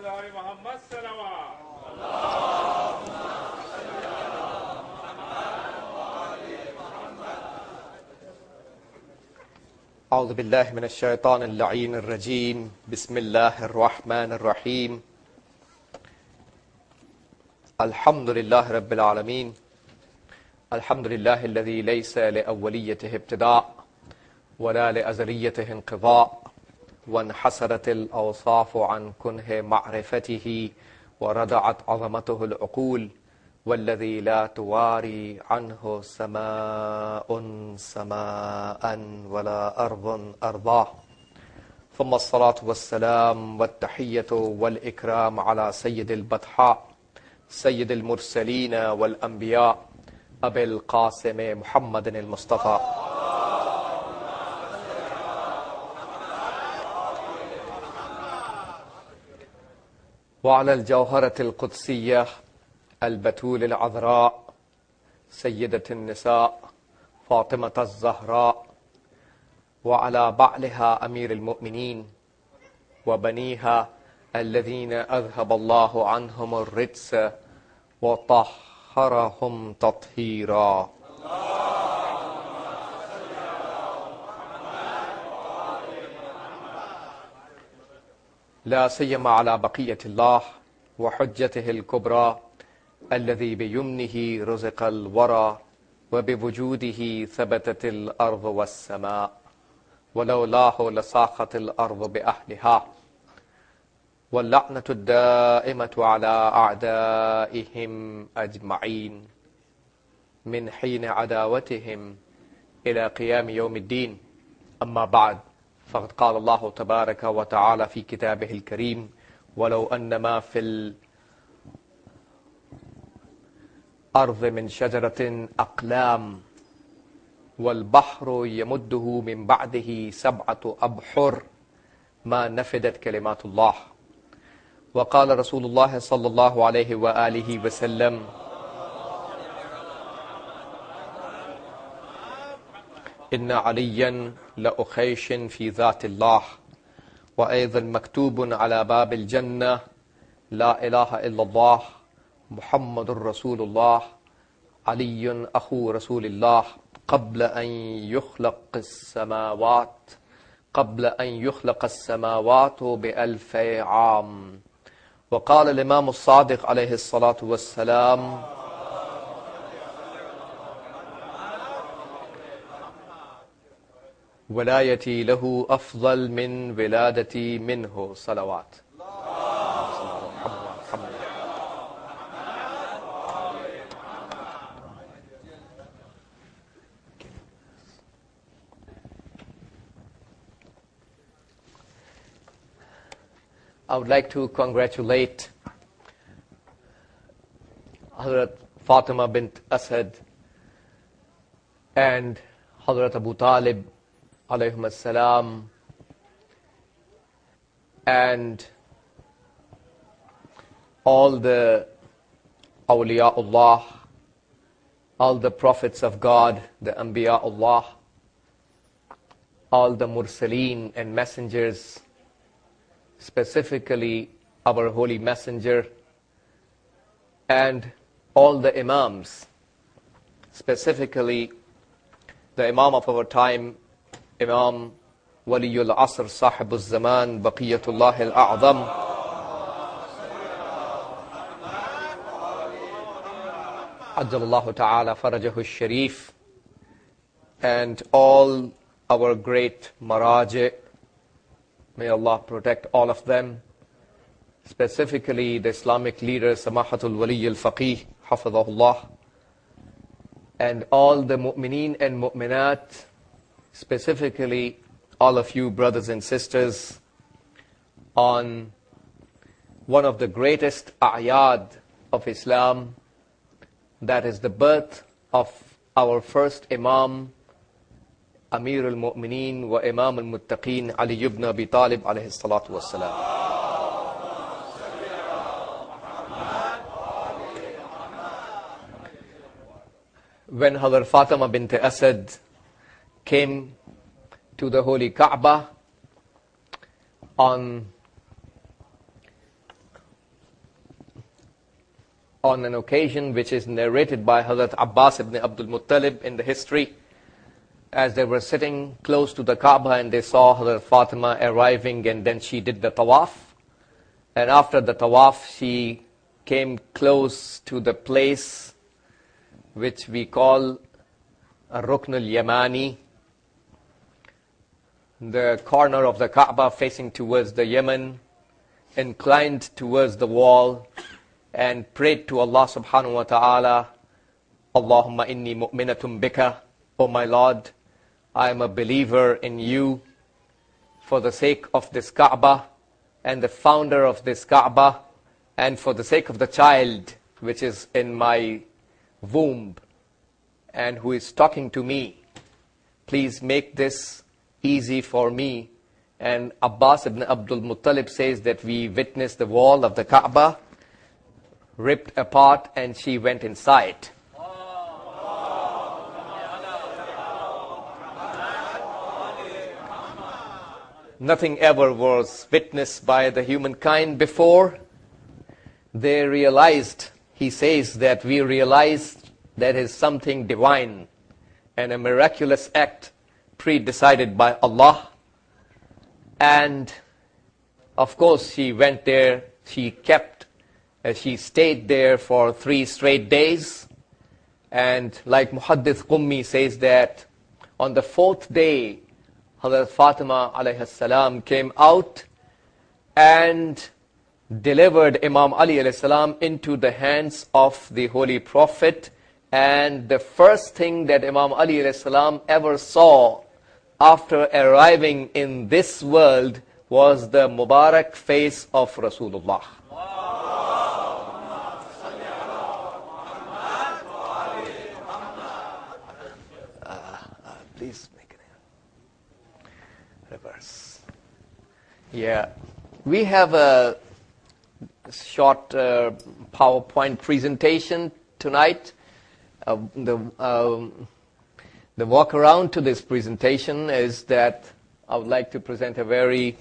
मोहम्मद सल्लल्लाहु أعوذ بالله من الشيطان اللعين الرجيم بسم الله الرحمن الرحيم الحمد لله رب العالمين الحمد لله الذي ليس لأوليته ابتداء ولا لأزليته انقضاء وانحسرت الأوصاف عن كنه معرفته وردعت عظمته العقول والذي لا تواري عنه سماء سماء ولا أرض أرضاه ثم الصلاة والسلام والتحية والإكرام على سيد البطحاء سيد المرسلين والأنبياء أبي القاسم محمد المصطفى وعلى الجوهرة القدسية البتول العذراء سيدة النساء فاطمة الزهراء وعلى بعلها أمير المؤمنين وبنيها الذين أذهب الله عنهم الرجس وطهرهم تطهيرا لا سيما على بقية الله وحجته الكبرى الذي بيمنه رزق الورى وبوجوده ثبتت الأرض والسماء ولولاه لصاخت الأرض بأهلها واللعنة الدائمة على أعدائهم أجمعين من حين عداوتهم إلى قيام يوم الدين أما بعد فقد قال الله تبارك وتعالى في كتابه الكريم ولو أن ما في الأرض من شجرة أقلام والبحر يمده من بعده 7 أبحر ما نفدت كلمات الله وقال رسول الله صلى الله عليه وآله وسلم إن عليا لأخيش في ذات الله وأيضا مكتوب على باب الجنة لا إله إلا الله محمد رسول الله علي أخو رسول الله قبل أن يخلق السماوات ب1000 عام وقال الإمام الصادق عليه الصلاة والسلام ولايتي له أفضل من ولادتي منه صلوات I would like to congratulate Hazrat Fatima bint Asad and Hazrat Abu Talib alayhim as-salam and all the awliyaullah, all the prophets of God, the anbiyaullah, all the mursaleen and messengers, specifically our holy messenger, and all the imams, specifically the imam of our time, Imam Waliyul Asr Sahibul Zaman Baqiyatullah Al-A'zam, Ajjalallahu Ta'ala Farajahu Al-Sharif, and all our great Maraji. May Allah protect all of them, specifically the Islamic leader Samahatul Wali al-Faqih Hafidhahullah, and all the mu'mineen and mu'minat, specifically all of you brothers and sisters, on one of the greatest a'yad of Islam, that is the birth of our first Imam, Amir al-Mu'mineen wa Imam al-Muttaqeen Ali ibn Abi Talib alayhi salatu wassalam. When Hazrat Fatima bint Asad came to the holy Kaaba on on an occasion which is narrated by Hazrat Abbas ibn Abdul Muttalib in the history, as they were sitting close to the Kaaba and they saw Hazrat Fatima arriving, and then she did the tawaf. And after the tawaf, she came close to the place which we call Rukn al-Yamani, the corner of the Kaaba facing towards the Yemen, inclined towards the wall, and prayed to Allah subhanahu wa ta'ala, Allahumma inni mu'minatum bika, O my Lord, I am a believer in you. For the sake of this Kaaba and the founder of this Kaaba, and for the sake of the child which is in my womb and who is talking to me, please make this easy for me. And Abbas ibn Abdul Muttalib says that we witnessed the wall of the Kaaba ripped apart and she went inside. Nothing ever was witnessed by the humankind before. They realized, he says, that we realized that is something divine and a miraculous act pre-decided by Allah. And of course she went there, she stayed there for 3 straight days. And like Muhaddith Qummi says that on the 4th day, Hazrat Fatima alayhi salam came out and delivered Imam Ali alayhi salam into the hands of the Holy Prophet. And the first thing that Imam Ali alayhi salam ever saw after arriving in this world was the Mubarak face of Rasulullah. Please make it reverse. Yeah, we have a short PowerPoint presentation tonight. The walk around to this presentation is that I would like to present a very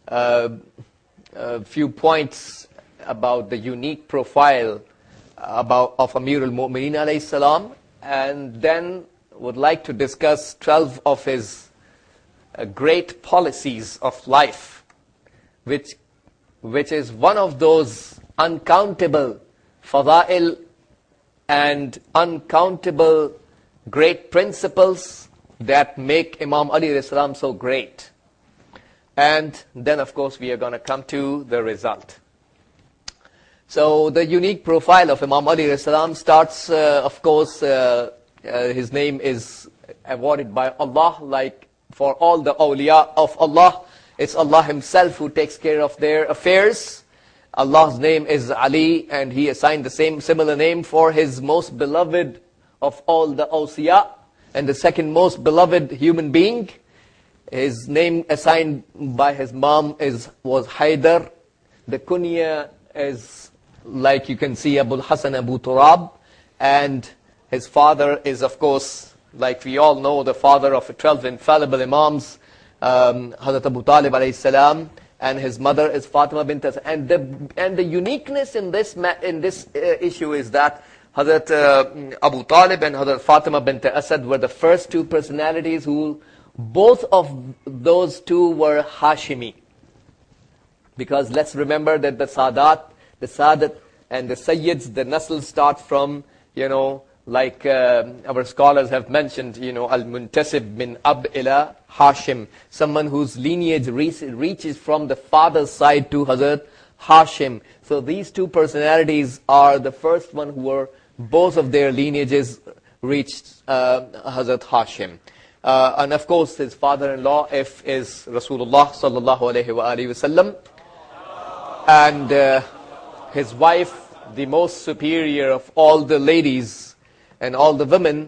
few points about the unique profile of Amir al-Mu'mineen alayhi salam, and then would like to discuss 12 of his great policies of life, which is one of those uncountable fada'il and uncountable great principles that make Imam Ali alayhi salam so great. And then of course we are going to come to the result. So the unique profile of Imam Ali alayhi salam starts, of course, his name is awarded by Allah, like for all the awliya of Allah. It's Allah himself who takes care of their affairs. Allah's name is Ali, and he assigned the similar name for his most beloved of all the awsiya, and the second most beloved human being. His name assigned by his mom was Haydar. The kunya is, like you can see, Abul Hasan Abu Turab. And his father is, of course, like we all know, the father of 12 infallible imams, Hazrat Abu Talib alayhi salam. And his mother is Fatima bint Asad. And the uniqueness in this issue is that Hazrat Abu Talib and Hazrat Fatima bint Asad were the first two personalities who, both of those two were Hashimi. Because let's remember that the Sadat and the Sayyids, the Nasl start from, like our scholars have mentioned, Al-Muntasib min Ab ila Hashim. Someone whose lineage reaches from the father's side to Hazrat Hashim. So these two personalities are the first one who were, both of their lineages reached Hazrat Hashim. And of course his father-in-law is Rasulullah sallallahu alayhi wa alihi wasallam. And his wife, the most superior of all the ladies and all the women,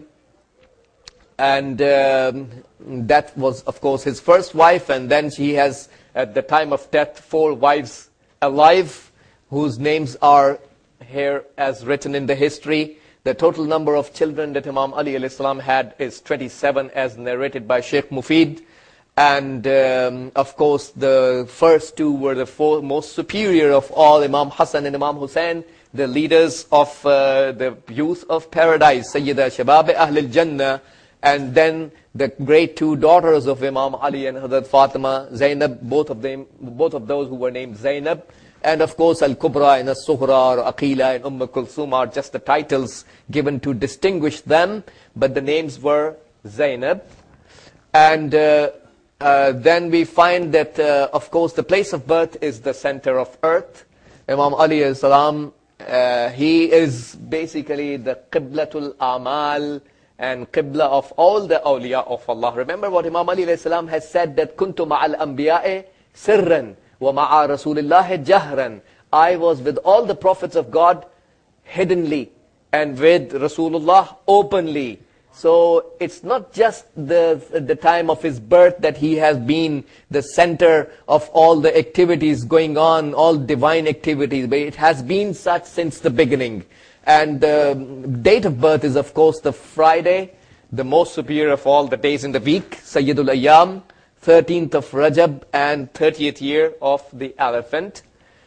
and that was of course his first wife. And then she has, at the time of death, 4 wives alive, whose names are here as written in the history. The total number of children that Imam Ali alayhi salam had is 27, as narrated by Sheikh Mufid. And of course the first 2 were the 4 most superior of all, Imam Hassan and Imam Hussein. the leaders of the youth of paradise, Sayyida Shabab Ahlul Jannah, and then the great two daughters of Imam Ali and Hazrat Fatima, Zainab, both of those who were named Zainab, and of course Al-Kubra and Al-Sughra, or Aqila and Kulthum are just the titles given to distinguish them, but the names were Zainab. And then we find that, of course, the place of birth is the center of earth. Imam Ali alayhi salam, he is basically the Qiblatul Amal and Qibla of all the awliya of Allah. Remember what Imam Ali alayhi salam has said, that Kuntu ma'al anbiya'i sirran wa ma'a rasulillahi jahran. I was with all the prophets of God hiddenly and with Rasulullah openly. So it's not just the time of his birth that he has been the center of all the activities going on, all divine activities, but it has been such since the beginning. And the date of birth is, of course, the Friday, the most superior of all the days in the week, Sayyidul Ayyam, 13th of Rajab and 30th year of the elephant.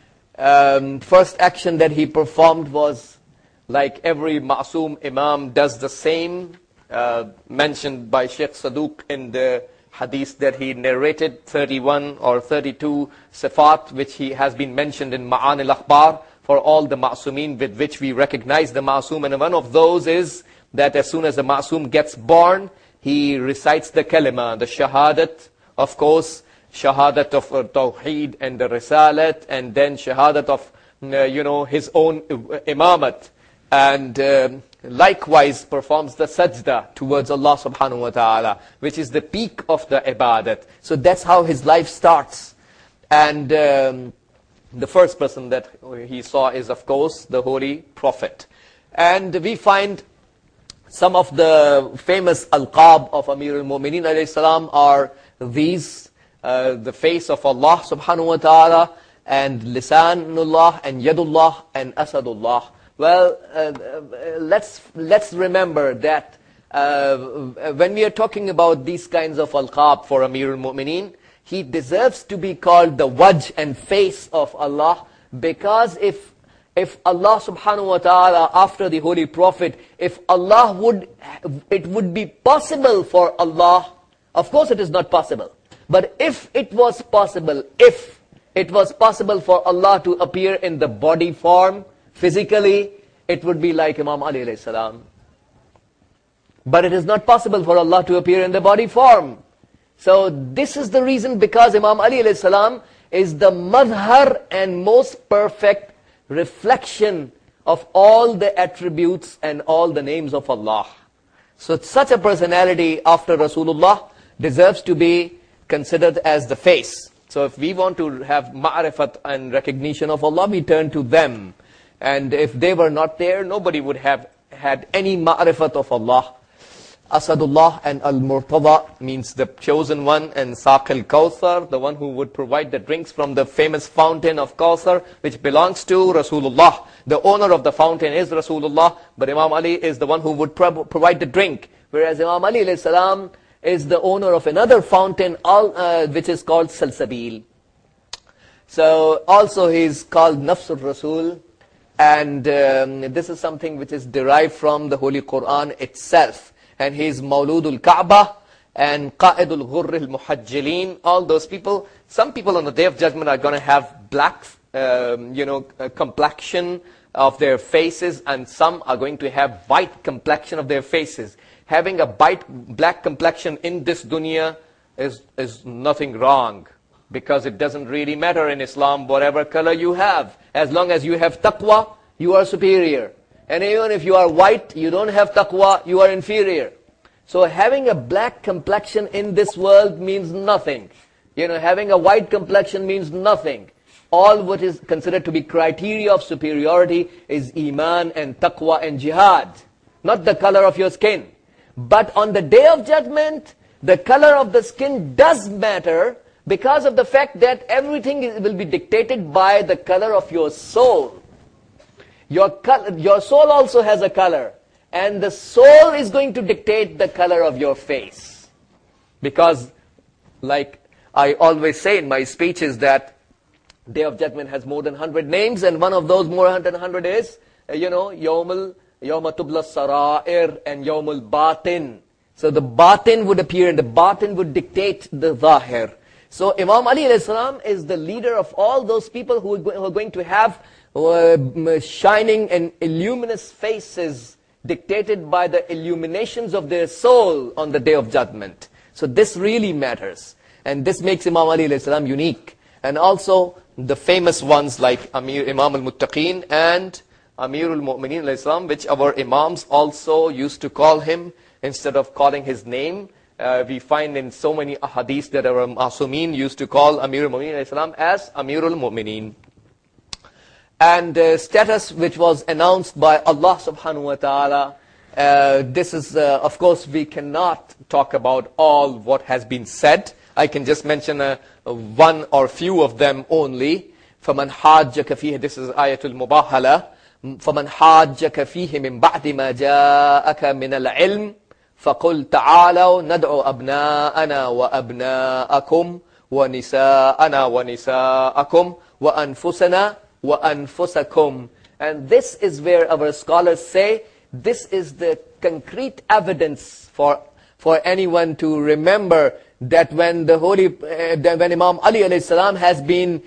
First action that he performed was, like every Ma'soom Imam does the same, mentioned by Sheikh Saduq in the hadith that he narrated, 31 or 32 sifat, which he has been mentioned in Ma'an al-Akhbar for all the Ma'soomin with which we recognize the Ma'soom. And one of those is that as soon as the Ma'soom gets born, he recites the kalima, the shahadat, of course, shahadat of Tawheed and the Risalat, and then shahadat of, his own imamat. And likewise performs the sajda towards Allah subhanahu wa ta'ala, which is the peak of the ibadat. So that's how his life starts. And the first person that he saw is, of course, the Holy Prophet. And we find some of the famous alqab of Amir al-Mu'mineen alayhi salam are these, the face of Allah subhanahu wa ta'ala, and Lisanullah, and Yadullah, and Asadullah. Well, let's remember that when we are talking about these kinds of alqab for Amir al-Mu'mineen, he deserves to be called the wajh and face of Allah, because if Allah subhanahu wa ta'ala, after the Holy Prophet, if Allah it would be possible for Allah, of course it is not possible, but if it was possible for Allah to appear in the body form, physically, it would be like Imam Ali alayhi salam. But it is not possible for Allah to appear in the body form. So this is the reason, because Imam Ali alayhi salam is the madhar and most perfect reflection of all the attributes and all the names of Allah. So such a personality after Rasulullah deserves to be considered as the face. So if we want to have ma'rifat and recognition of Allah, we turn to them. And if they were not there, nobody would have had any ma'rifat of Allah. Asadullah and Al-Murtada means the chosen one, and Saq al-Kawthar, the one who would provide the drinks from the famous fountain of Kawthar, which belongs to Rasulullah. The owner of the fountain is Rasulullah, but Imam Ali is the one who would provide the drink. Whereas Imam Ali alayhi salam is the owner of another fountain, which is called Salsabil. So also he is called Nafsul Rasul. And this is something which is derived from the Holy Quran itself. And he is Mawludul Kaaba and Qa'idul Ghurril Muhajjalin. All those people, some people on the Day of Judgment are going to have black, complexion of their faces, and some are going to have white complexion of their faces. Having a black complexion in this dunya is nothing wrong, because it doesn't really matter in Islam whatever color you have. As long as you have taqwa, you are superior. And even if you are white, you don't have taqwa, you are inferior. So having a black complexion in this world means nothing. Having a white complexion means nothing. All what is considered to be criteria of superiority is iman and taqwa and jihad, not the color of your skin. But on the Day of Judgment, the color of the skin does matter, because of the fact that everything will be dictated by the color of your soul. Your soul also has a color, and the soul is going to dictate the color of your face. Because, like I always say in my speeches, that Day of Judgment has more than 100 names, and one of those more than 100 is, Yawma Tubla Sara'ir and Yawmul Batin. So the Batin would appear, and the Batin would dictate the Zahir. So Imam Ali alayhi salam is the leader of all those people who are going to have shining and illuminous faces dictated by the illuminations of their soul on the Day of Judgment. So this really matters. And this makes Imam Ali alayhi salam unique. And also the famous ones like Imam al-Muttaqeen and Amirul Mu'mineen alayhi salam, which our Imams also used to call him instead of calling his name. We find in so many ahadith that our Masumeen used to call Amirul Mu'mineen alayhi salam as Amirul Mu'mineen. And status which was announced by Allah subhanahu wa ta'ala. This is, of course, we cannot talk about all what has been said. I can just mention one or few of them only. فَمَنْ حَاجَّكَ فِيهِ, this is ayatul mubahala. فَمَنْ حَاجَّكَ فِيهِ مِنْ بَعْدِ مَا جَاءَكَ مِنَ الْعِلْمِ فَقُلْ تَعَالَوْا نَدْعُ أَبْنَاءَنَا وَأَبْنَاءَكُمْ وَنِسَاءَنَا وَنِسَاءَكُمْ وَأَنفُسَنَا وَأَنفُسَكُمْ. And this is where our scholars say, this is the concrete evidence for anyone to remember that when when Imam Ali alayhi salam has been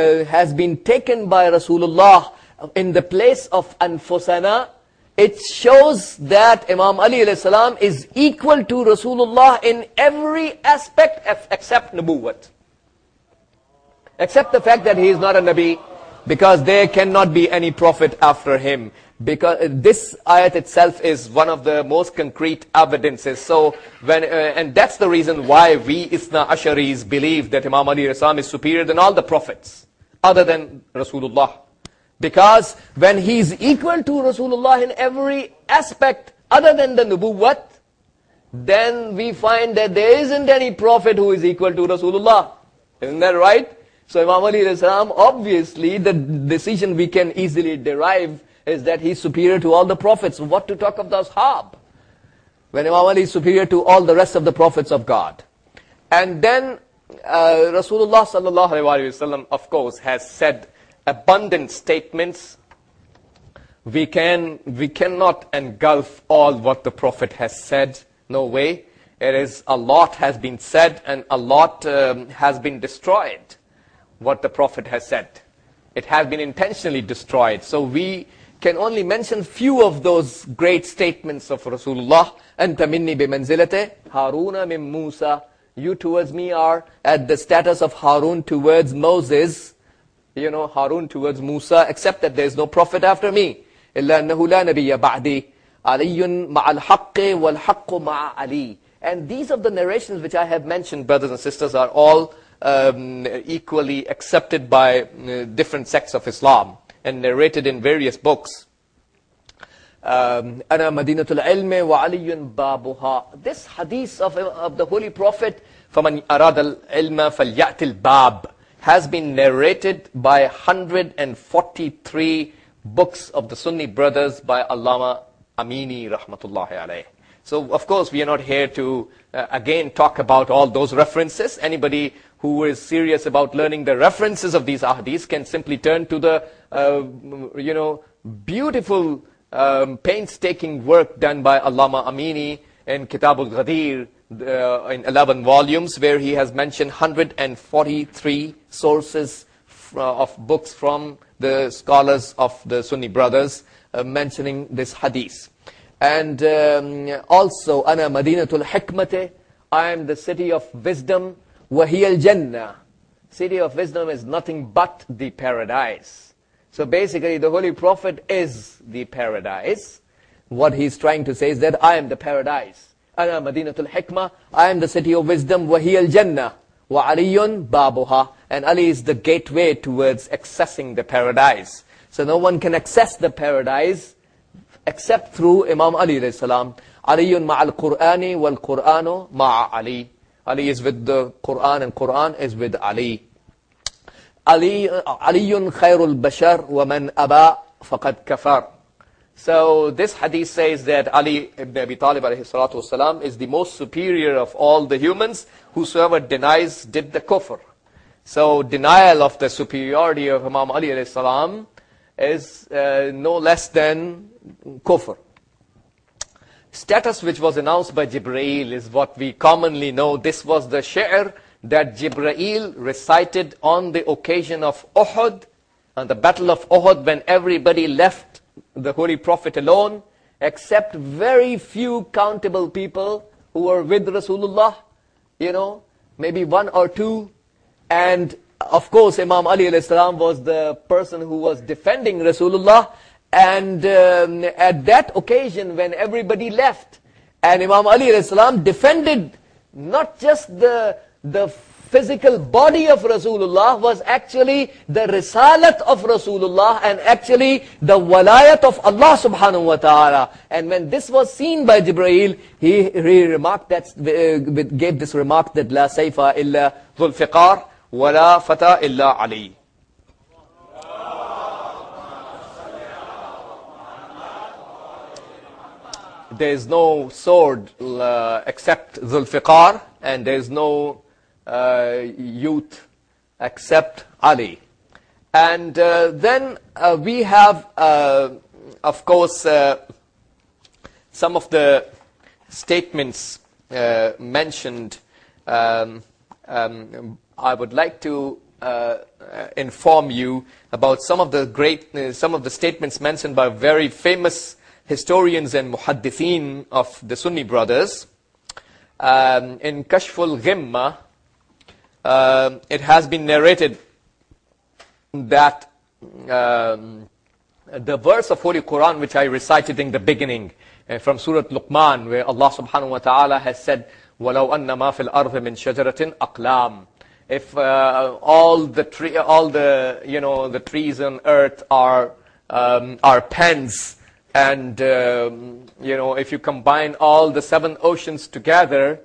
taken by Rasulullah in the place of Anfusana, it shows that Imam Ali alayhi salam is equal to Rasulullah in every aspect except Nubuwwat. Except the fact that he is not a Nabi, because there cannot be any prophet after him. Because this ayat itself is one of the most concrete evidences. So and that's the reason why we Isna Asharis believe that Imam Ali alayhi salam is superior than all the prophets other than Rasulullah. Because when he is equal to Rasulullah in every aspect other than the Nubuwwat, then we find that there isn't any prophet who is equal to Rasulullah. Isn't that right? So Imam Ali alayhi salam, obviously the decision we can easily derive is that he's superior to all the prophets. What to talk of the Ashab, when Imam Ali is superior to all the rest of the prophets of God. And then Rasulullah sallallahu alaihi wasallam, of course, has said abundant statements. We cannot engulf all what the Prophet has said. No way. A lot has been said and a lot has been destroyed. What the Prophet has said, it has been intentionally destroyed. So we can only mention few of those great statements of Rasulullah. Anta minni bimanzilate Haruna min Musa. You towards me are at the status of Harun towards Moses. Harun towards Musa, except that there is no prophet after me. إِلَّا أَنَّهُ لَا نَبِيَّ بَعْدِي عَلِيٌّ مَعَ الْحَقِّ وَالْحَقُّ مَعَ عَلِي. And these of the narrations which I have mentioned, brothers and sisters, are all equally accepted by different sects of Islam and narrated in various books. أَنَا مَدِينَةُ الْعِلْمِ وَعَلِيٌّ بَابُهَا. This hadith of the Holy Prophet, فَمَنْ أَرَادَ الْعِلْمَ فَلْيَأْتِ الْبَابِ, has been narrated by 143 books of the Sunni brothers by Allama Amini rahmatullahi alayh. So of course we are not here to again talk about all those references. Anybody who is serious about learning the references of these ahadiths can simply turn to the beautiful painstaking work done by Allama Amini in Kitab al-Ghadir in 11 volumes, where he has mentioned 143 sources of books from the scholars of the Sunni brothers mentioning this hadith. And also, Ana Madinatul Hikmate, I am the city of wisdom. Wahiya al-Jannah. City of wisdom is nothing but the paradise. So basically, the Holy Prophet is the paradise. What he's trying to say is that I am the paradise. Ana Madinatul Hikmah, I am the city of wisdom. Wahiya al-Jannah. Wa aliyun babuha. And Ali is the gateway towards accessing the paradise. So no one can access the paradise except through Imam Ali alayhi salam. Aliyun ma'al Qur'ani wal Qur'anu ma'a Ali. Ali is with the Qur'an and Qur'an is with Ali. Aliyun khairul bashar wa man aba faqad kafar. So this hadith says that Ali ibn Abi Talib alayhi salatu wasalam is the most superior of all the humans. Whosoever denies did the kufr. So denial of the superiority of Imam Ali alayhi salam is no less than kufr. Status which was announced by Jibreel is what we commonly know. This was the shi'r that Jibreel recited on the occasion of Uhud, on the battle of Uhud, when everybody left the Holy Prophet alone, except very few countable people who were with Rasulullah, maybe one or two. And of course, Imam Ali alayhi salam was the person who was defending Rasulullah. And at that occasion, when everybody left, and Imam Ali alayhi salam defended not just the physical body of Rasulullah, was actually the risalat of Rasulullah, and actually the walayat of Allah subhanahu wa ta'ala. And when this was seen by Jibreel, he remarked that, gave this remark that La sayfa illa dhul fiqar, wa la fata illa Ali. There is no sword except Zulfiqar, and there is no youth except Ali. And then we have, of course, some of the statements mentioned. I would like to inform you about some of the statements mentioned by very famous historians and muhaddithin of the Sunni brothers. In Kashful Ghimma, it has been narrated that the verse of Holy Quran which I recited in the beginning from Surah Luqman, where Allah subhanahu wa ta'ala has said, وَلَوْ أَنَّ مَا فِي الْأَرْضِ مِنْ شَجَرَةٍ أَقْلَامٍ. If all the trees on earth are pens, and if you combine all the 7 oceans together,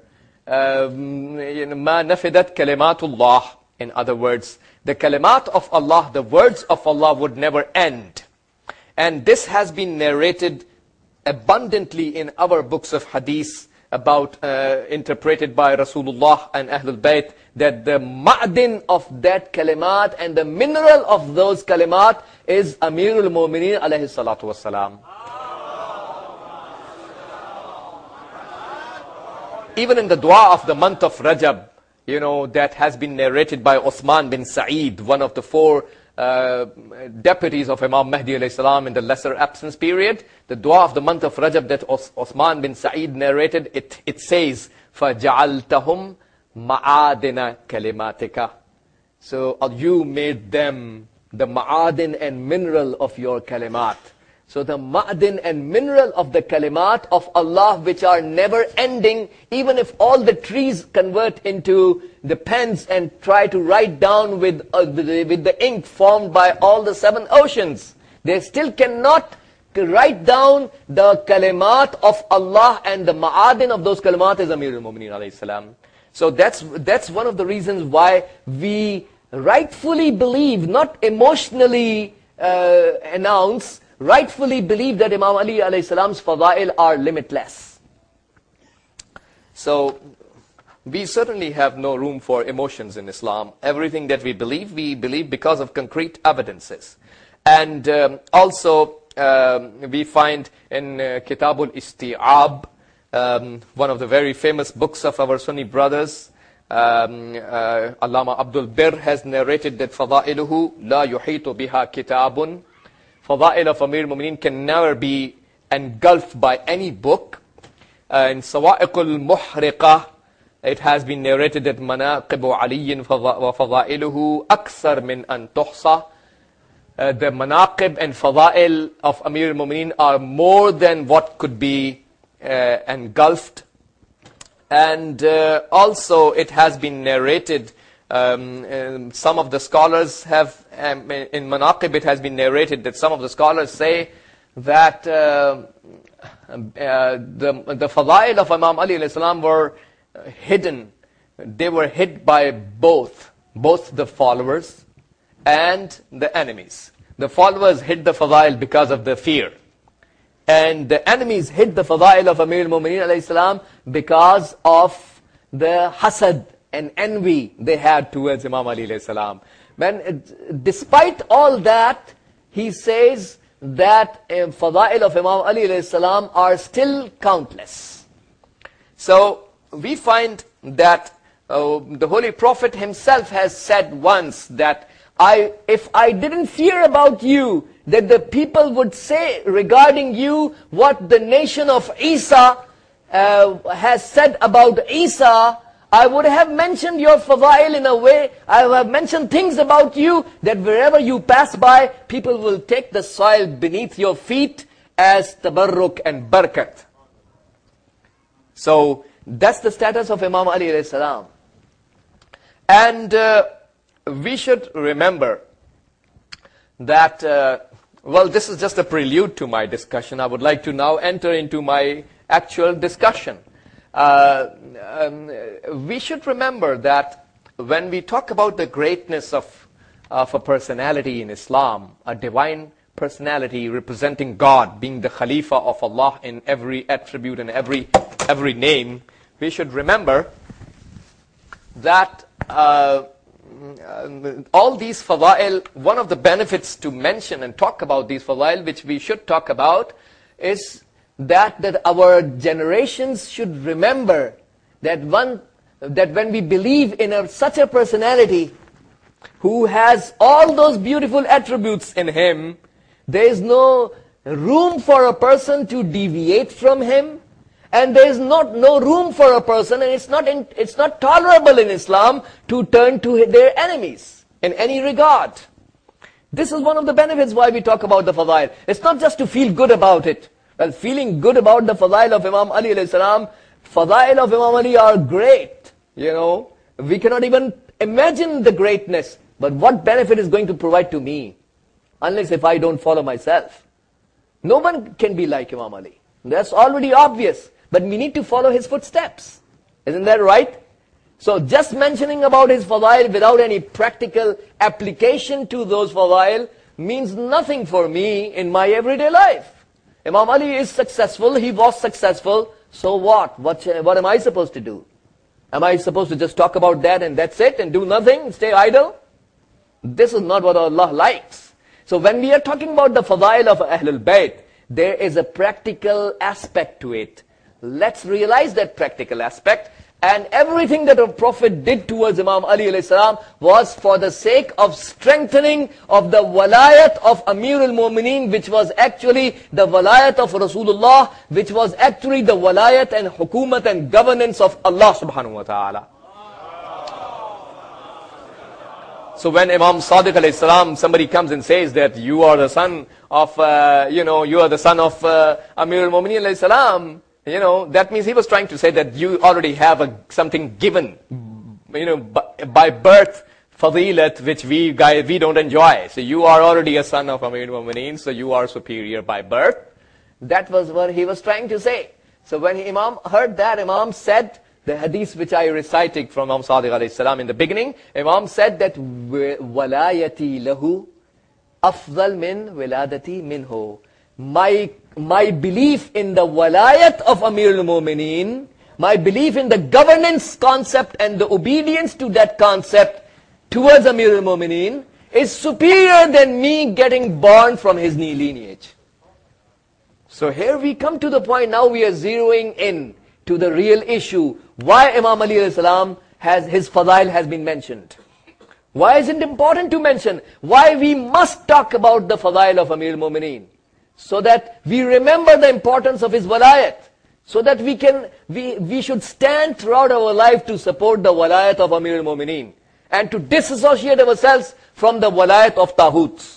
مَا نَفِدَتْ كَلِمَاتُ اللَّهِ. In other words, the kalimat of Allah, the words of Allah would never end. And this has been narrated abundantly in our books of hadith, about interpreted by Rasulullah and Ahlul Bayt, that the ma'din of that kalimat and the mineral of those kalimat is Amirul Mu'mineen alayhi salatu wassalam. Even in the dua of the month of Rajab, that has been narrated by Uthman bin Sa'id, one of the 4 deputies of Imam Mahdi alayhi salam in the lesser absence period. The dua of the month of Rajab that Uthman bin Sa'id narrated, it says, فَجَعَلْتَهُمْ مَعَادِنَ كَلِمَاتِكَ. So you made them the ma'adin and mineral of your kalimat. So the ma'adin and mineral of the kalimat of Allah, which are never ending, even if all the trees convert into the pens and try to write down with the ink formed by all the 7 oceans, they still cannot write down the kalimat of Allah, and the ma'adin of those kalimat is Amirul Mu'mineen alayhi salam. So that's one of the reasons why we rightfully believe, not emotionally announce, rightfully believe that Imam Ali alayhi salam's fadail are limitless. So we certainly have no room for emotions in Islam. Everything that we believe because of concrete evidences. And also we find in Kitabul Isti'ab, one of the very famous books of our Sunni brothers, Allama Abdul Bir has narrated that fadailuhu la yuhitu biha kitabun. Fadail of Amir Mu'mineen can never be engulfed by any book. In Sawa'iqul Muhriqah, it has been narrated that Manaqibu Aliyin wa fadailuhu aksar min an tuhsa. The manaqib and fadail of Amir Mu'mineen are more than what could be engulfed. And also it has been narrated, some of the scholars have, in Manaqib it has been narrated that some of the scholars say that the fadail of Imam Ali alayhi salam were hidden. They were hid by both the followers and the enemies. The followers hid the fadail because of the fear. And the enemies hid the fadail of Amir al-Mu'mineen alayhi salam because of the hasad and envy they had towards Imam Ali alayhi salam. Despite all that, he says that fadail of Imam Ali alayhi salam are still countless. So we find that the Holy Prophet himself has said once that if I didn't fear about you, that the people would say regarding you what the nation of Isa has said about Isa, I would have mentioned your fadail in a way, I would have mentioned things about you that wherever you pass by, people will take the soil beneath your feet as tabarruk and barakat. So that's the status of Imam Ali alayhi salam. And we should remember that, well, this is just a prelude to my discussion. I would like to now enter into my actual discussion. We should remember that when we talk about the greatness of a personality in Islam, a divine personality representing God, being the Khalifa of Allah in every attribute and every name, we should remember that all these fadail, one of the benefits to mention and talk about these fadail, which we should talk about, is that our generations should remember that when we believe in such a personality who has all those beautiful attributes in him, there is no room for a person to deviate from him, and there is no room for a person, and it's not tolerable in Islam to turn to their enemies in any regard. This is one of the benefits why we talk about the fadail. It's not just to feel good about it. Well, feeling good about the fadail of Imam Ali alayhi salam, fadail of Imam Ali are great. We cannot even imagine the greatness. But what benefit is going to provide to me? Unless if I don't follow myself. No one can be like Imam Ali. That's already obvious. But we need to follow his footsteps. Isn't that right? So just mentioning about his fadail without any practical application to those fadail means nothing for me in my everyday life. Imam Ali is successful, he was successful, so what? What am I supposed to do? Am I supposed to just talk about that and that's it and do nothing, stay idle? This is not what Allah likes. So when we are talking about the fadail of Ahlul Bayt, there is a practical aspect to it. Let's realize that practical aspect. And everything that the Prophet did towards Imam Ali alayhi salam was for the sake of strengthening of the walayat of Amir al-Mu'mineen, which was actually the walayat of Rasulullah, which was actually the walayat and hukumat and governance of Allah subhanahu wa ta'ala. So when Imam Sadiq alayhi salam, somebody comes and says that you are the son of, you are the son of Amir al-Mu'mineen alayhi salam, that means he was trying to say that you already have something given, by birth, fadilat, which we don't enjoy. So you are already a son of Amir al-Mu'mineen, so you are superior by birth. That was what he was trying to say. So when Imam heard that, Imam said, the hadith which I recited from Imam Sadiq alayhi salam in the beginning, Imam said that, walayati lahu afdal min wiladati minhu. My belief in the walayat of Amir al-Mu'mineen, my belief in the governance concept and the obedience to that concept towards Amir al-Mu'mineen is superior than me getting born from his lineage. So here we come to the point, now we are zeroing in to the real issue. Why Imam Ali alayhi salam his fadail has been mentioned. Why is it important to mention? Why we must talk about the fadail of Amir al-Mu'mineen? So that we remember the importance of his walayat. So that we should stand throughout our life to support the walayat of Amir al-Mu'mineen. And to disassociate ourselves from the walayat of Taghoots.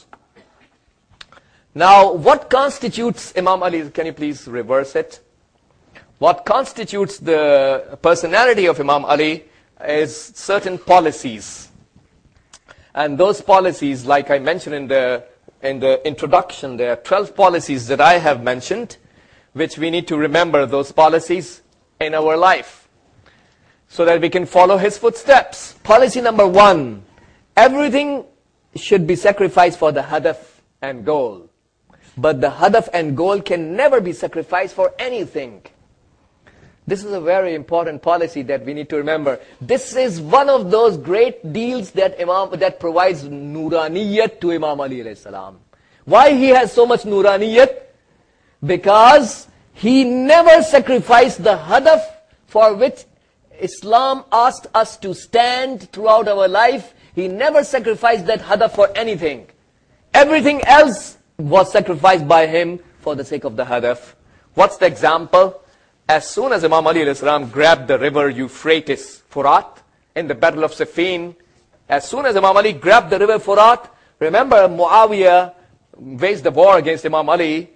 Now, what constitutes Imam Ali? Can you please reverse it? What constitutes the personality of Imam Ali is certain policies. And those policies, like I mentioned in the introduction, there are 12 policies that I have mentioned, which we need to remember those policies in our life, so that we can follow his footsteps. Policy number 1, everything should be sacrificed for the hadaf and goal. But the hadaf and goal can never be sacrificed for anything. This is a very important policy that we need to remember. This is one of those great deals that provides Nuraniyat to Imam Ali alayhi salam. Why he has so much Nuraniyat? Because he never sacrificed the hadaf for which Islam asked us to stand throughout our life. He never sacrificed that hadaf for anything. Everything else was sacrificed by him for the sake of the hadaf. What's the example? As soon as Imam Ali alayhi salam grabbed the river Euphrates, Furat, in the battle of Siffin, as soon as Imam Ali grabbed the river Furat, remember Muawiyah waged the war against Imam Ali,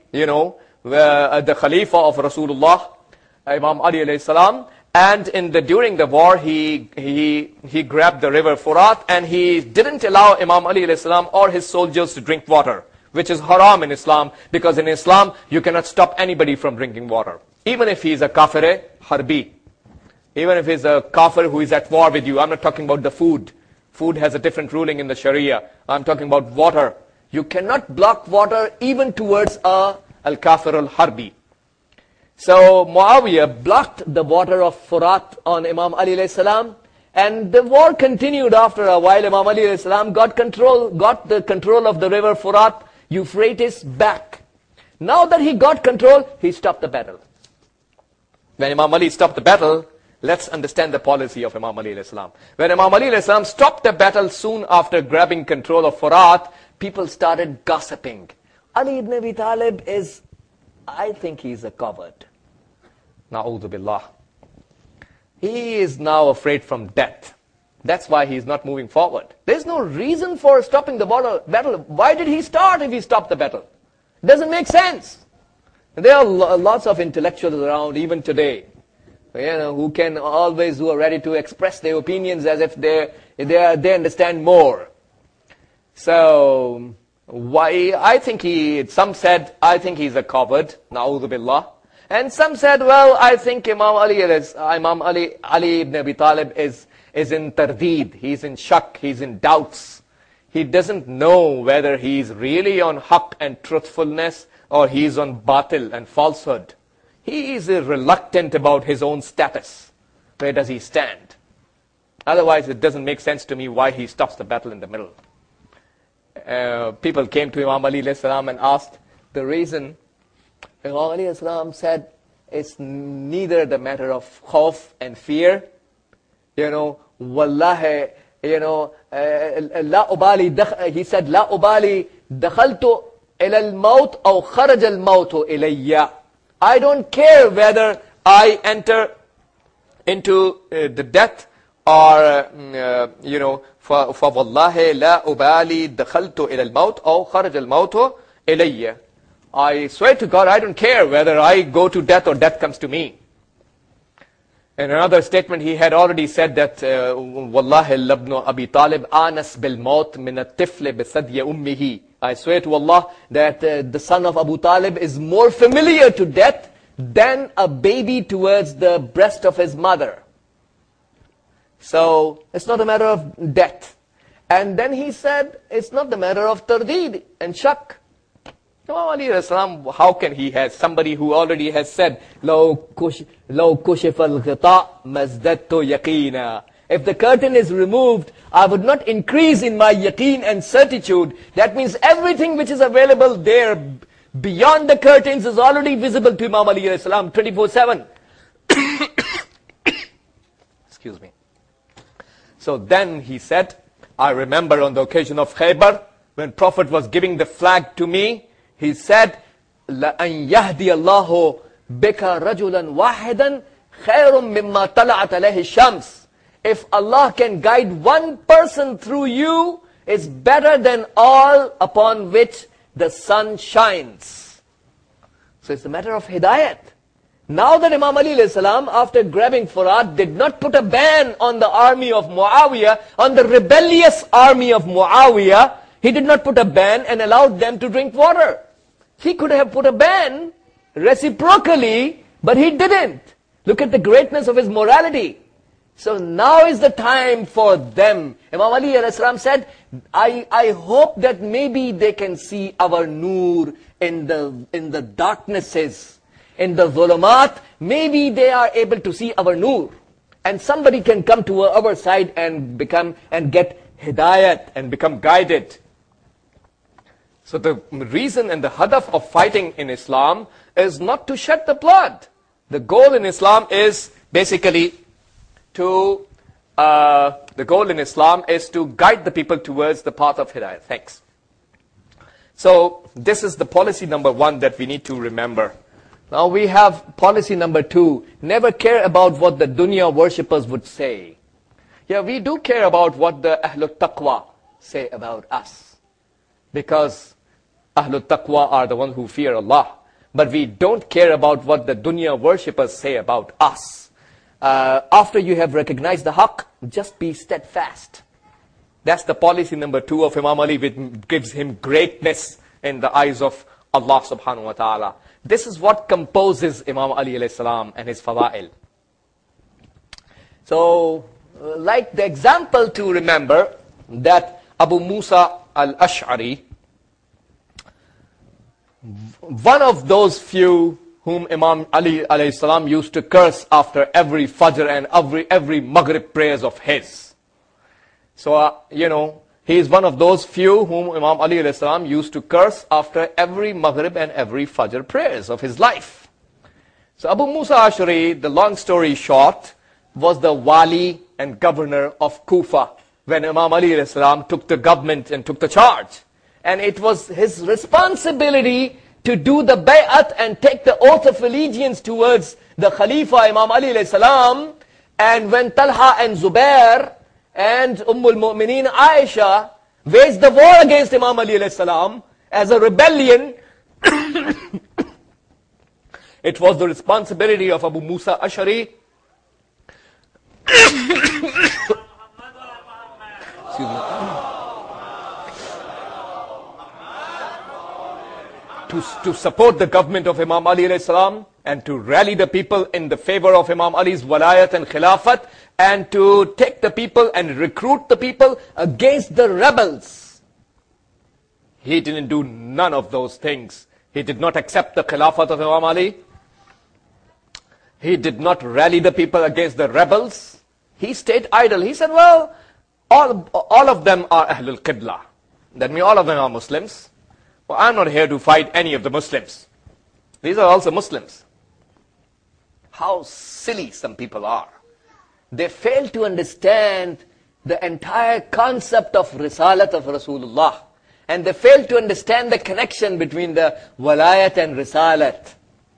the Khalifa of Rasulullah, Imam Ali alayhi salam, and during the war he grabbed the river Furat and he didn't allow Imam Ali alayhi salam or his soldiers to drink water, which is haram in Islam, because in Islam you cannot stop anybody from drinking water. Even if he is a kafir harbi, even if he's a kafir who is at war with you. I'm not talking about the food. Food has a different ruling in the Sharia. I'm talking about water. You cannot block water even towards al-kafir al-harbi. So Muawiyah blocked the water of Furat on Imam Ali alayhi salam, and the war continued after a while. Imam Ali alayhi salam got the control of the river Furat, Euphrates, back. Now that he got control, he stopped the battle. When Imam Ali stopped the battle, let's understand the policy of Imam Ali alayhi salam. When Imam Ali alayhi salam stopped the battle soon after grabbing control of Furat, people started gossiping. Ali ibn Abi Talib I think he's a coward. Na'udhu billah. He is now afraid from death. That's why he's not moving forward. There's no reason for stopping the battle. Why did he start if he stopped the battle? Doesn't make sense. There are lots of intellectuals around even today, who are ready to express their opinions as if they understand more. So, some said, I think he's a coward, na'udhu billah. And some said, well, I think Imam Ali ibn Abi Talib is in tardeed, he's in shak, he's in doubts. He doesn't know whether he's really on haqq and truthfulness or he's on batil and falsehood. He is reluctant about his own status. Where does he stand? Otherwise, it doesn't make sense to me why he stops the battle in the middle. People came to Imam Ali alayhi salam and asked the reason. Imam Ali alayhi salam said, it's neither the matter of khawf and fear. Wallahi, la ubali, he said, la ubali dakhaltu ila al-maut aw kharaj al-maut ilayya. I don't care whether I enter into the death or, fa wallahi la ubali dakhaltu ila al-maut aw kharaj al-maut ilayya. I swear to God, I don't care whether I go to death or death comes to me. In another statement, he had already said that, wallahi labnu Abi Talib anas bil maut min at-tifl bi sadya ummihi. I swear to Allah that the son of Abu Talib is more familiar to death than a baby towards the breast of his mother. So, it's not a matter of death. And then he said, it's not the matter of tardeed and shak. Imam Ali alayhi salam, how can he have somebody who already has said, لَوْ كُشِفَ الْغِطَاء مَزْدَدْتُ يَقِينًا. If the curtain is removed, I would not increase in my yaqeen and certitude. That means everything which is available there beyond the curtains is already visible to Imam Ali alayhi salam 24/7. Excuse me. So then he said, I remember on the occasion of Khaybar, when Prophet was giving the flag to me, he said, لَأَنْ يَهْدِيَ اللَّهُ بِكَ رَجُلًا وَاحِدًا خَيْرٌ مِمَّا طَلَعَتْ عَلَيْهِ الشَّمْسِ. If Allah can guide one person through you, it's better than all upon which the sun shines. So it's a matter of hidayat. Now that Imam Ali alayhi salam, after grabbing Furat, did not put a ban on the army of Muawiyah, on the rebellious army of Muawiyah, he did not put a ban and allowed them to drink water. He could have put a ban reciprocally, but he didn't. Look at the greatness of his morality. So now is the time for them. Imam Ali alayhi salam said, I hope that maybe they can see our noor in the darknesses. in the zulumat, maybe they are able to see our nur. And somebody can come to our side and get hidayat and become guided. So the reason and the hadaf of fighting in Islam is not to shed the blood. The goal in Islam is basically to guide the people towards the path of hidayah. Thanks. So this is the policy number 1 that we need to remember. Now we have policy number 2. Never care about what the dunya worshippers would say. Yeah, we do care about what the Ahlul Taqwa say about us. Because Ahlul Taqwa are the ones who fear Allah. But we don't care about what the dunya worshippers say about us. After you have recognized the haqq, just be steadfast. That's the policy number 2 of Imam Ali, which gives him greatness in the eyes of Allah subhanahu wa ta'ala. This is what composes Imam Ali alayhi salam and his fada'il. So, like the example to remember that Abu Musa al-Ash'ari, one of those few whom Imam Ali alayhi salam used to curse after every Fajr and every Maghrib prayers of his. So, he is one of those few whom Imam Ali alayhi salam used to curse after every Maghrib and every Fajr prayers of his life. So Abu Musa Ash'ari, the long story short, was the wali and governor of Kufa when Imam Ali alayhi salam took the government and took the charge. And it was his responsibility to do the bay'at and take the oath of allegiance towards the Khalifa Imam Ali alayhi salam. And when Talha and Zubair and Al-Mu'mineen Aisha waged the war against Imam Ali alayhi salam as a rebellion, it was the responsibility of Abu Musa Ash'ari to support the government of Imam Ali alayhi salam and to rally the people in the favor of Imam Ali's walayat and khilafat, and to take the people and recruit the people against the rebels. He didn't do none of those things. He did not accept the khilafat of Imam Ali. He did not rally the people against the rebels. He stayed idle. He said, well, all of them are Ahlul Qibla. That means all of them are Muslims. Well, I'm not here to fight any of the Muslims. These are also Muslims. How silly some people are. They fail to understand the entire concept of Risalat of Rasulullah. And they fail to understand the connection between the Walayat and Risalat.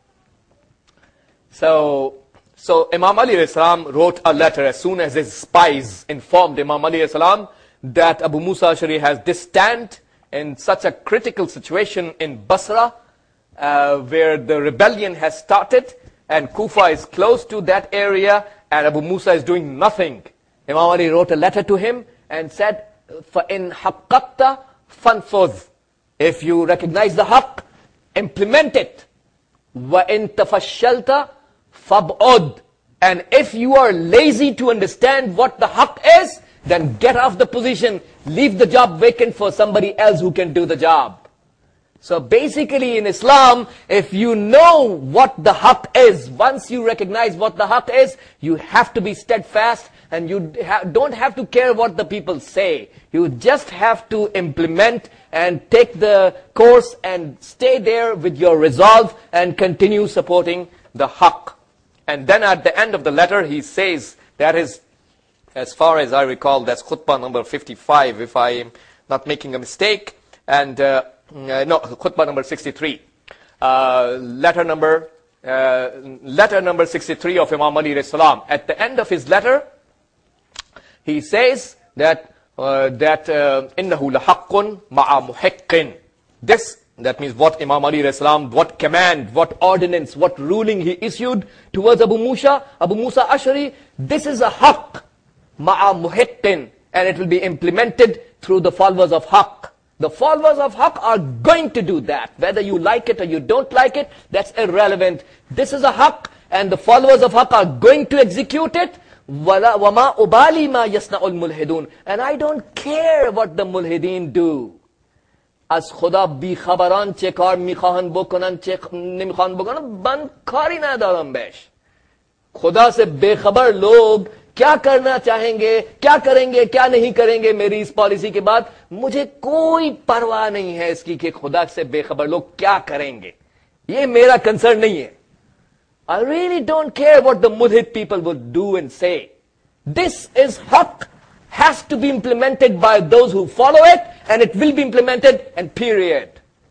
So Imam Ali alayhi salam wrote a letter as soon as his spies informed Imam Ali alayhi salam that Abu Musa Ash'ari has distant in such a critical situation in Basra, where the rebellion has started, and Kufa is close to that area, and Abu Musa is doing nothing. Imam Ali wrote a letter to him and said, فَإِنْ حَقَّقْتَ فَانْفُذْ. If you recognize the haqq, implement it. وَإِنْ تَفَشَّلْتَ فَابْعُدْ. And if you are lazy to understand what the haqq is, then get off the position, leave the job vacant for somebody else who can do the job. So basically in Islam, if you know what the haqq is, once you recognize what the haqq is, you have to be steadfast, and you don't have to care what the people say. You just have to implement and take the course and stay there with your resolve and continue supporting the haqq. And then at the end of the letter, he says, that is, as far as I recall, that's khutbah number 55, if I am not making a mistake. And, no, khutbah number 63. Letter number 63 of Imam Ali alayhi salam. At the end of his letter, he says that, إِنَّهُ لَحَقٌّ مَعَ مُحِقٍّ. This, that means what Imam Ali alayhi salam, what command, what ordinance, what ruling he issued towards Abu Musa Ash'ari, this is a haqq. Ma'a muhiqqin, and it will be implemented through the followers of haqq. The followers of haqq are going to do that. Whether you like it or you don't like it, that's irrelevant. This is a haqq, and the followers of haqq are going to execute it. وَمَا أُبَالِي مَا يَصْنَعُ الْمُلْحِدُونَ. And I don't care what the mulhideen do. از خدا بیخبران چه کار میخواهند بکنن چه نمیخواهند بکنن من کاری ندارم بهش. خدا سے بے خبر لوگ کیا کرنا چاہیں گے کیا کریں گے کیا نہیں کریں گے میری اس پالیسی کے بعد مجھے کوئی پرواہ نہیں ہے اس کی کہ خدا سے بے خبر لوگ کیا کریں گے. یہ میرا کنسرن نہیں ہے. I really don't care what the mudhid people would do and say. This is haqq, has to be implemented by those who follow it, and it will be implemented, and period.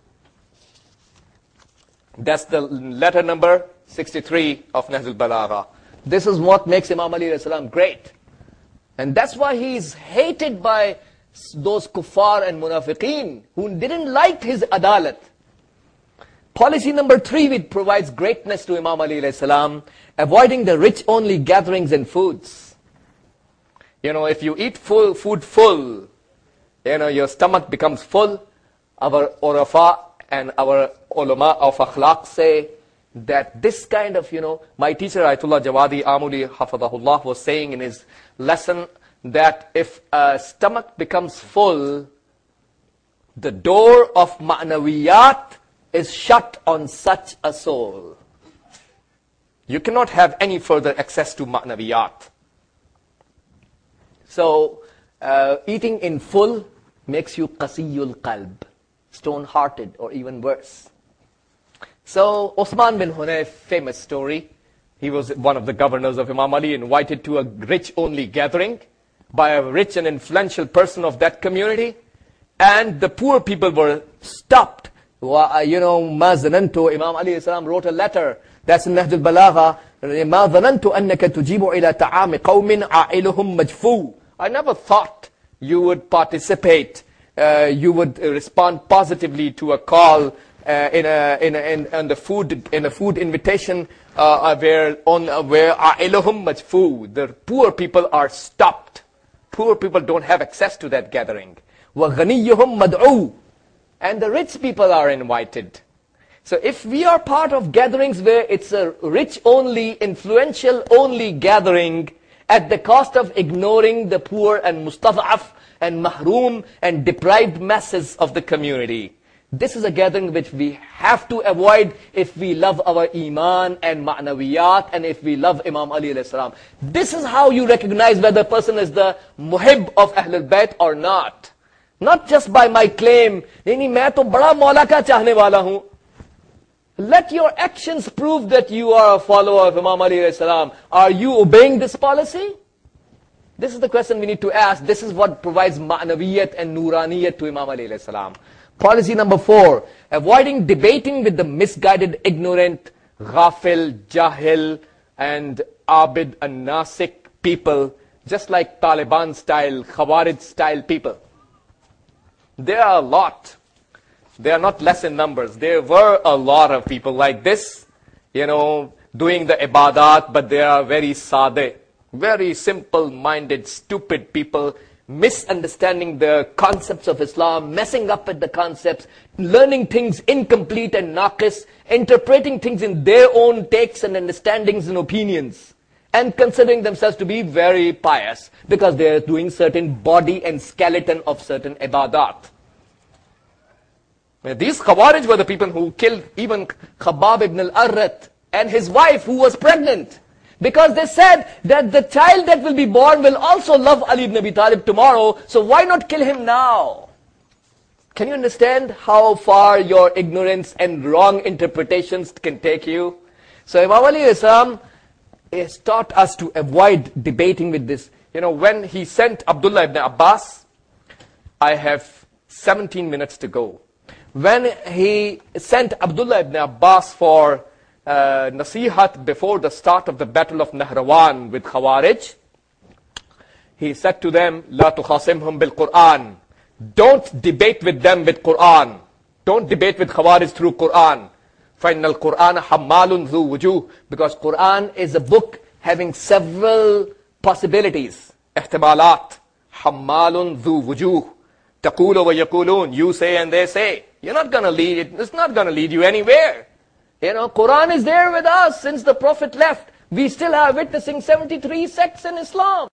That's the letter number 63 of Nahjul Balagha. This is what makes Imam Ali alayhi salam great. And that's why he is hated by those kuffar and munafiqeen who didn't like his adalat. Policy number 3, which provides greatness to Imam Ali alayhi salam, avoiding the rich-only gatherings and foods. You know, if you eat food full, you know, your stomach becomes full. Our urafa and our ulama of akhlaq say that this kind of, you know, my teacher Ayatollah Jawadi Amuli Hafadahullah was saying in his lesson that if a stomach becomes full, the door of ma'nawiyat is shut on such a soul. You cannot have any further access to ma'nawiyat. So, eating in full makes you qasiyul qalb, stone-hearted, or even worse. So, Osman bin Hunayf, famous story. He was one of the governors of Imam Ali, invited to a rich-only gathering by a rich and influential person of that community. And the poor people were stopped. You know, ma zanantu, Imam Ali salam wrote a letter. That's in Nahjul Balagha. Ma zanantu annaka tujibu ila ta'ami qawmin a'iluhum majfu. I never thought you would participate, you would respond positively to a call in a food invitation where a'iluhum majfu, the poor people are stopped. Poor people don't have access to that gathering. Wa ghaniyuhum mad'u, and the rich people are invited. So if we are part of gatherings where it's a rich only, influential only gathering, at the cost of ignoring the poor and mustad'af and mahroom and deprived masses of the community, this is a gathering which we have to avoid if we love our iman and ma'nawiyat, and if we love Imam Ali alayhi salam. This is how you recognize whether a person is the muhib of Ahlul Bayt or not. Not just by my claim, main to bada maula ka chahne wala hu. Let your actions prove that you are a follower of Imam Ali alayhi salam. Are you obeying this policy? This is the question we need to ask. This is what provides ma'nawiyat and nuraniyat to Imam Ali alayhi salam. Policy number 4, avoiding debating with the misguided, ignorant, ghafil, jahil, and abid and nasik people, just like Taliban style, Khawarij style people. There are a lot. They are not less in numbers. There were a lot of people like this, you know, doing the ibadat, but they are very sadeh, very simple-minded, stupid people, misunderstanding the concepts of Islam, messing up with the concepts, learning things incomplete and naqis, interpreting things in their own takes and understandings and opinions, and considering themselves to be very pious because they are doing certain body and skeleton of certain ibadat. These Khawarij were the people who killed even Khabbab ibn al-Arrat and his wife who was pregnant, because they said that the child that will be born will also love Ali ibn Abi Talib tomorrow, so why not kill him now? Can you understand how far your ignorance and wrong interpretations can take you? So Imam Ali Islam has taught us to avoid debating with this. You know, when he sent Abdullah ibn Abbas, I have 17 minutes to go. When he sent Abdullah ibn Abbas for nasihat before the start of the battle of Nahrawan with Khawarij, he said to them, La tukhasimhum bil Quran. Don't debate with them with Quran. Don't debate with Khawarij through Quran. فَإِنَّ الْقُرْآنَ حَمَّالٌ ذُو وُجُوهٍ. Because Quran is a book having several possibilities. احتمالات. حَمَّالٌ ذُو وُجُوهٍ. تَقُولُ وَيَقُولُونَ. You say and they say. You're not going to lead it. It's not going to lead you anywhere. You know, Quran is there with us since the Prophet left. We still are witnessing 73 sects in Islam.